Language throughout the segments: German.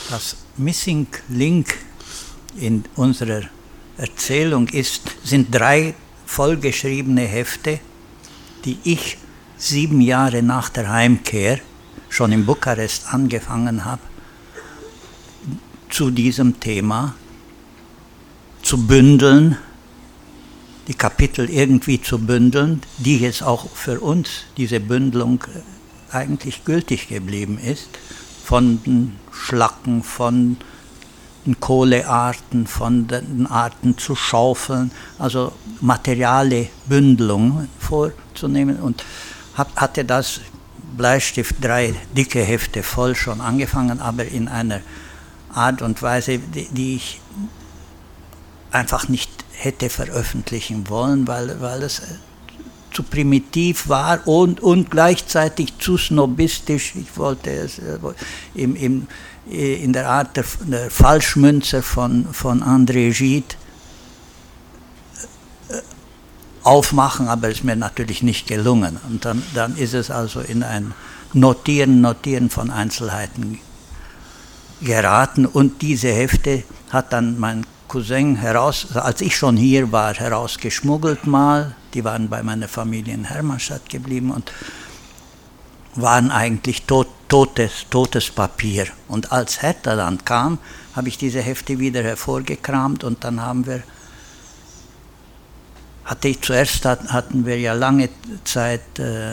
Das Missing Link in unserer Erzählung sind 3 vollgeschriebene Hefte, die ich 7 Jahre nach der Heimkehr schon in Bukarest angefangen habe, zu diesem Thema zu bündeln, die Kapitel irgendwie zu bündeln, die jetzt auch für uns, diese Bündelung, eigentlich gültig geblieben ist, von den Schlacken, von den Kohlearten, von den Arten zu schaufeln, also materiale Bündelung vorzunehmen, und hatte das Bleistift 3 dicke Hefte voll schon angefangen, aber in einer Art und Weise, die ich einfach nicht hätte veröffentlichen wollen, weil es zu primitiv war und gleichzeitig zu snobistisch. Ich wollte es in der Art der Falschmünzer von André Gide aufmachen, aber es ist mir natürlich nicht gelungen. Und dann ist es also in ein Notieren von Einzelheiten geraten, und diese Hefte hat dann mein Cousin als ich schon hier war, herausgeschmuggelt mal. Die waren bei meiner Familie in Hermannstadt geblieben und waren eigentlich totes Papier. Und als Hertha dann kam, habe ich diese Hefte wieder hervorgekramt, und dann hatten wir ja lange Zeit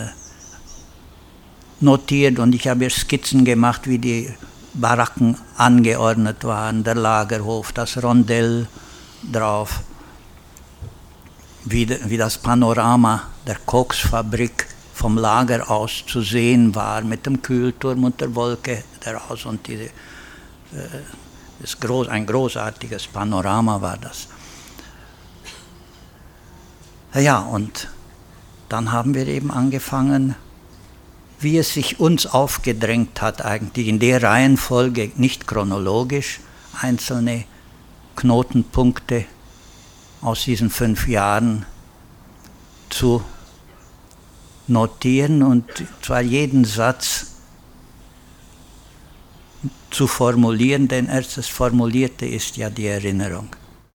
notiert, und ich habe hier Skizzen gemacht, wie die Baracken angeordnet waren, der Lagerhof, das Rondell drauf, wie das Panorama der Koksfabrik vom Lager aus zu sehen war, mit dem Kühlturm und der Wolke daraus, und ein großartiges Panorama war das. Ja, und dann haben wir eben angefangen, wie es sich uns aufgedrängt hat, eigentlich in der Reihenfolge, nicht chronologisch, einzelne Knotenpunkte aus diesen 5 Jahren zu notieren, und zwar jeden Satz zu formulieren, denn erst das Formulierte ist ja die Erinnerung.